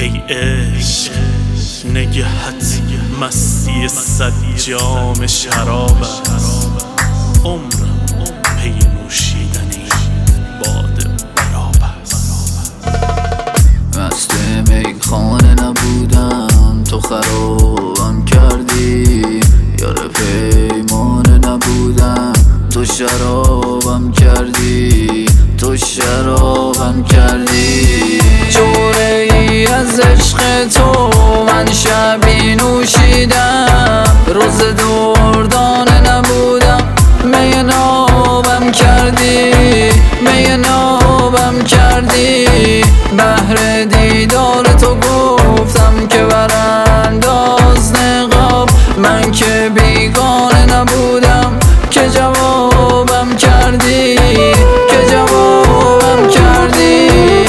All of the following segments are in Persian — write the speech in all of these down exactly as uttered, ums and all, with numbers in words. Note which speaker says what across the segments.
Speaker 1: ای عشق نگهت مستی صد جام شراب است، عمرم پی نوشیدن این باده براب است.
Speaker 2: مست میخانه نبودم تو خرابم کردی، یار پیمانه نبودم تو شرابم کردی، تو شرابم کردی. جوره ای از عشق تو من شبی نوشیدم، روز دردانه نبودم می نابم کردی، می نابم کردی. بهر دیدار تو گفتم که برانداز نقاب، من که بیگانه نبودم که جوابم کردی، که جوابم کردی.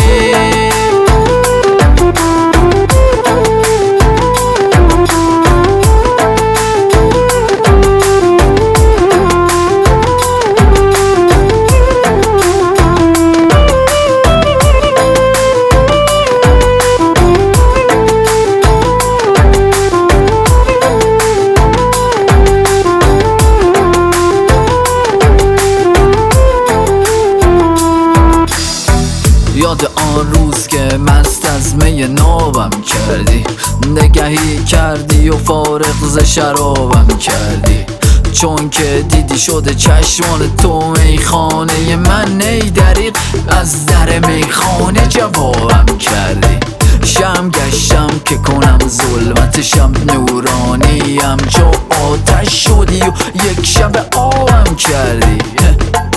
Speaker 2: یاد آن روز که مست از می نابم کردی، نگهی کردی و فارغ ز شرابم کردی. چون که دیدی شده چشمان تو میخانه من، ای دریغ از در میخانه جوابم کردی. شم گشتم که کنم ظلمت شب نورانیم، چو آتش شدی و یک شب آبم کردی،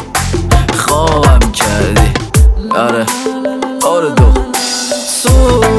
Speaker 2: خوابم کردی. آره آره دو